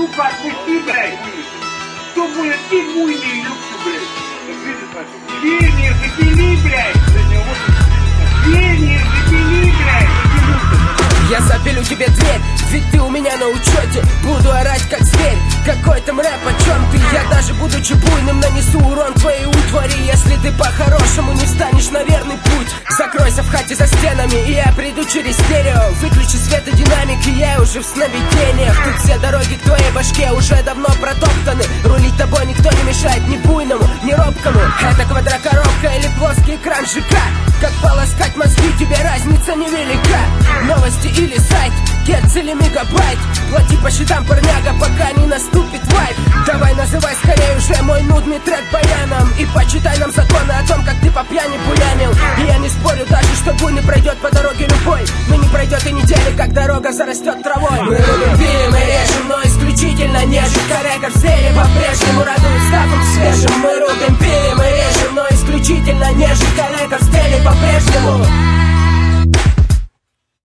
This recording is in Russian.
Руку отпусти, блядь. Кто будет ты буйный, ёпта, блядь. Двери запили, блядь. Двери запили, блядь. Я запилю тебе дверь, ведь ты у меня на учете. Буду орать как зверь, какой там рэп, о чем ты? Я даже будучи буйным нанесу урон твоей утвари. Если ты по-хорошему не встанешь на верный путь, закройся в хате за стенами, и я приду через стерео. Выключи свет и динамик, и я уже в сновидениях. Тут все дороги к твоей башке уже давно протоптаны. Рулить тобой никто не мешает, ни буйному, ни робкому. Это квадрокоробка или плоский экран ЖК. Как полоскать мозги, тебе разница невелика. Новости или сайт, герц или мегабайт. Плати по счетам, парняга, пока не наступит вайп. Давай называй скорее уже мой нудный трек баяном, и почитай нам законы о том, как ты по пьяни буянил. И я не спорю даже, что буйный пройдет по дороге любой, но не пройдет и недели, как дорога зарастет травой. Мы рубим, пилим и режем, но исключительно нежим. Корректор в стиле по-прежнему радует ставом свежим. Мы рубим, пилим и режем, но исключительно нежим. Корректор в стиле по-прежнему.